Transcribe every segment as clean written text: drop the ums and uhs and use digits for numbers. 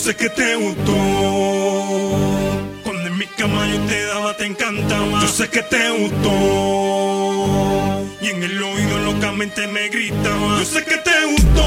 sé que te gustó. Cuando en mi cama yo te daba, te encantaba. Yo sé que te gustó. Y en el oído locamente me gritaba. Yo sé que te gustó.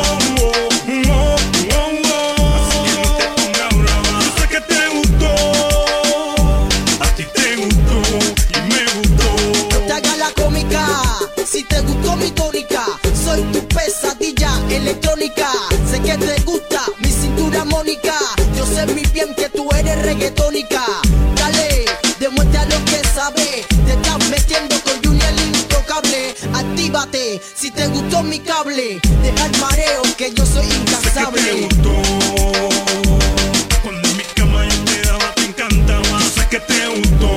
Así que no te pongas brava. Yo sé que te gustó. A ti te gustó y me gustó. No te hagas la cómica. Si te gustó mi tónica, soy tu pesadilla electrónica. Sé que te gusta mi cintura mónica. Yo sé muy bien que tú eres reggaetónica. Dale, demuestra lo que sabes. Te estás metiendo con Junior el intocable. Actívate, si te gustó mi cable. Deja el mareo que yo soy incansable. Sé que te gustó. Cuando en mi cama yo te daba, te encantaba. Yo sé que te gustó.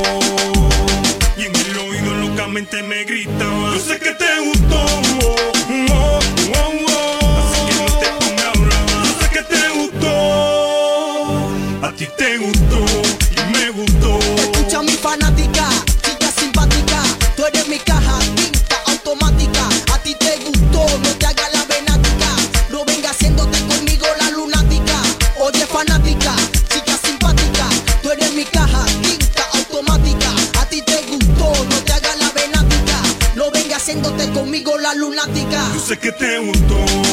Y en el oído locamente me gritaba. Yo sé que te gustó. Así que no te pongas brava. Yo sé que te gustó. A ti te gustó y me gustó. Escucha mi fanática, chica simpática. Tú eres mi caja, tinta automática. A ti te gustó, no te hagas la venática. No vengas haciéndote conmigo la lunática. Oye fanática, chica simpática. Tú eres mi caja, tinta automática. A ti te gustó, no te hagas la venática. No vengas haciéndote conmigo la lunática. Yo sé que te gustó.